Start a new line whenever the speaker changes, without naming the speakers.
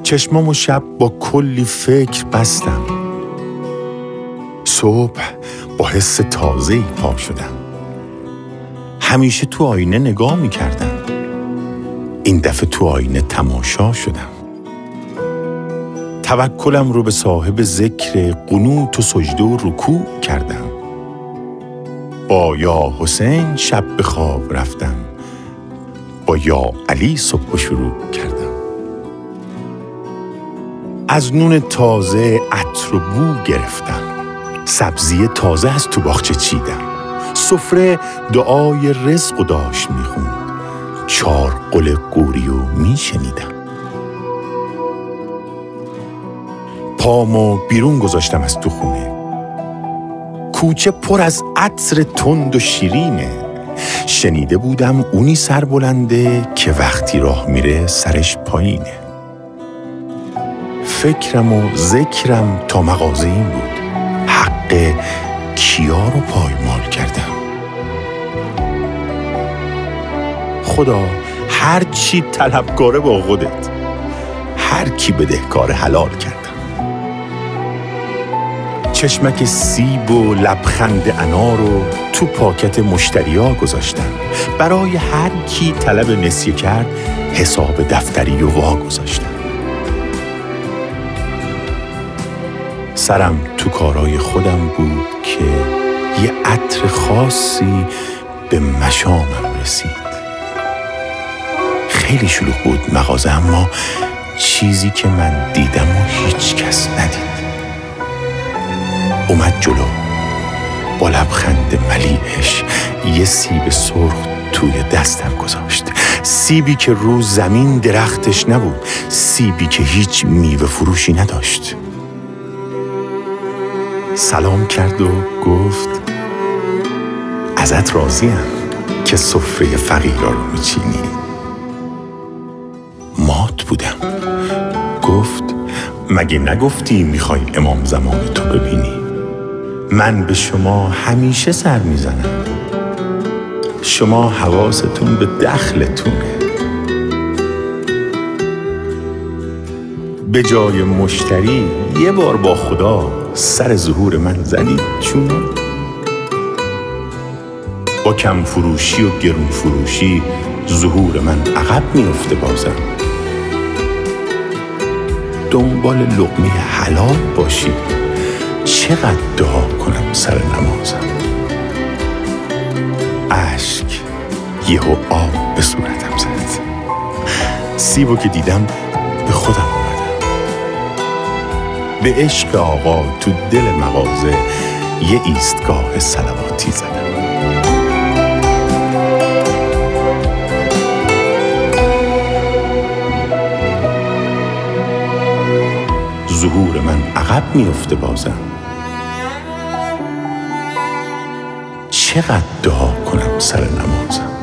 چشمامو شب با کلی فکر بستم. صبح با حس تازه‌ای پا شدم. همیشه تو آینه نگاه می‌کردم. این دفعه تو آینه تماشا شدم. توکلم رو به صاحب ذکر قنوت و سجده و رکوع کردم. با یا حسین شب به خواب رفتم. با یا علی صبح شروع کردم. از نون تازه عطر و بو گرفتم. سبزی تازه از تو باغچه چیدم. سفره دعای رزق و داشت میخوند. 4 قل قوری و میشنیدم. پامو بیرون گذاشتم از تو خونه. کوچه پر از عطر تند و شیرینه. شنیده بودم اونی سربلنده که وقتی راه میره سرش پایینه. فکرم و ذکرم تا مغازه این بود. حق کیا رو پایمال کردم. خدا هر چی طلبکاره با خودت، هر کی بدهکار حلال کردم. چشمک سیب و لبخند انار رو تو پاکت مشتریا گذاشتم. برای هر کی طلب نسیه کرد حساب دفتری و وا گذاشتم. سرم تو کارای خودم بود که یه عطر خاصی به مشامم رسید. خیلی شلوغ بود مغازه، اما چیزی که من دیدم و هیچ کس ندید. اومد جلو با لبخند ملیحش یه سیب سرخ توی دستم گذاشت. سیبی که رو زمین درختش نبود، سیبی که هیچ میوه فروشی نداشت. سلام کرد و گفت ازت راضیم که سفره فقیرا رو میچینی. مات بودم. گفت مگه نگفتی میخوای امام زمان تو ببینی؟ من به شما همیشه سر میزنم. شما حواستون به دخلتونه. به جای مشتری یه بار با خدا سر ظهور من زدید چونه؟ با کم فروشی و گرون فروشی ظهور من عقب میفته بازم. دنبال لقمه حلال باشید. چقدر دعا کنم سر نمازم. اشک یهو آب به صورتم زد. سیبو که دیدم به خودم اومدم. به عشق آقا تو دل مغازه یه ایستگاه صلواتی زدم. ظهور من عقب میفته بازم. چقدر دعا کنم سر نمازم.